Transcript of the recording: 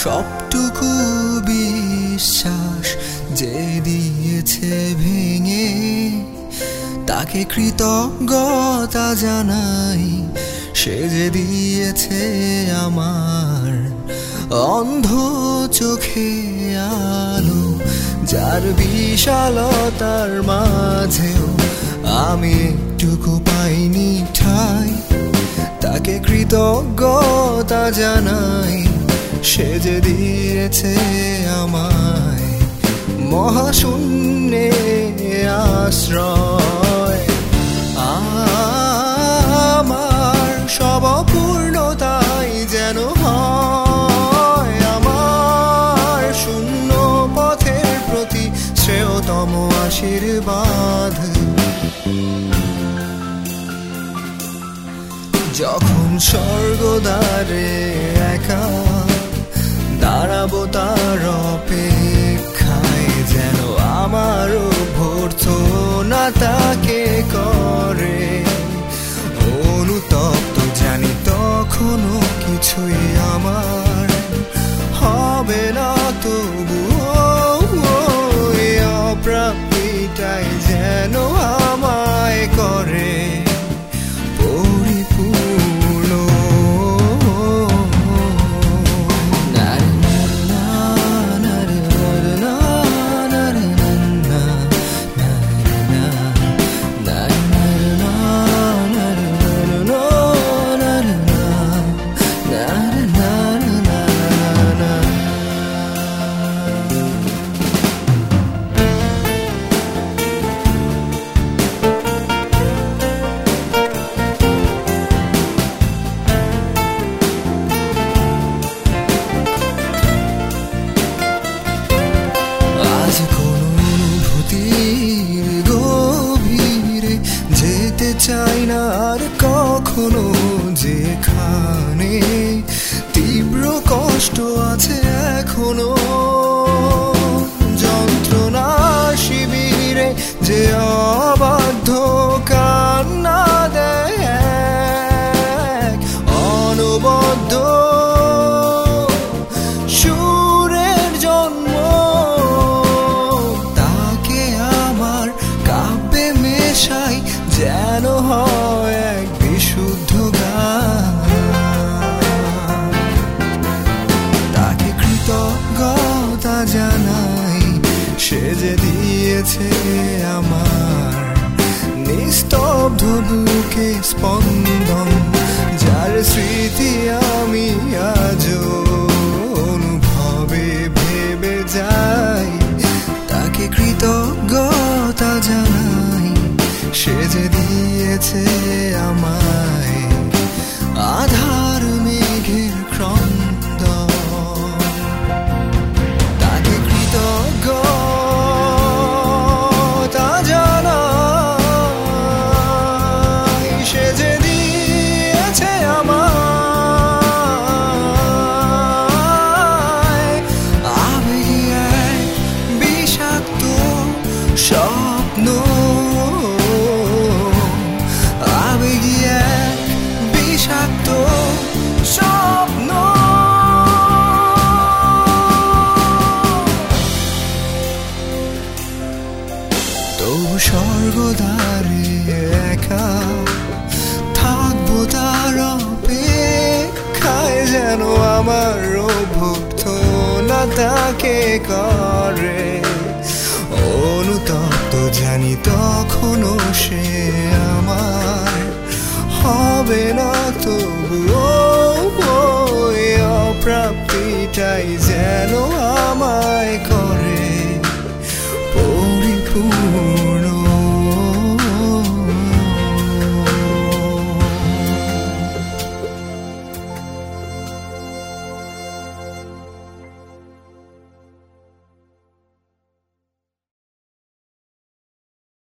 সবটুকু বিশ্বাস যে দিয়েছে ভেঙে, তাকে কৃতজ্ঞতা জানাই। সে যে দিয়েছে আমার অন্ধ চোখে আলো, যার বিশালতার মাঝেও আমি একটুকু পাইনি ঠাই। তাকে কৃতজ্ঞতা জানাই, সে যে দিয়েছে আমায় মহাশূন্যে আশ্রয়। আমার সব অপূর্ণতাই যেন হয় আমার শূন্য পথের প্রতি শ্রেয়তম আশীর্বাদ। যখন স্বর্গদ্বারে একা দাঁড়াবো তার অপেক্ষায়, যেন আমারও ভরতো না তাকে করে অনুতপ্ত। জানি তখনও কিছুই আমার হবে না, তবুও এই অপ্রাপ্তিটাই যেন আমায় করে চাই না আর কখনো, যেখানে তীব্র কষ্ট আছে এখনো। যন্ত্রণা শিবিরে যে অবাধ্য কান্না দেয় অনবদ্য সুরের জন্ম, তাকে আমার কাব্যে মেশাই যেন হয় এক বিশুদ্ধ গান। তাকে কৃতজ্ঞতা জানাই, সে যে দিয়েছে আমার নিস্তব্ধ বুকে স্পন্দন, যার স্মৃতি আমি আজও অনুভবে ভেবে যাই। তাকে কৃতজ্ঞতা জানাই, সে যে দিয়েছে আমায় আধার মেঘের ক্রন্দন। তাকে কৃতজ্ঞতা জানাই, সে যে দিয়েছে আমায় আবেগে এক বিষাক্ত স্বপ্ন, বিষাক্ত স্বপ্ন। তবু স্বর্গদ্বারে একা থাকবো তার অপেক্ষায়, যেন আমার অভুক্ত না তাকে করে অনুতপ্ত। জানি তখনও সে আমার হবে না, তবুও অপ্রাপ্তিটাই যেন আমায় করে পরিপূর্ণ।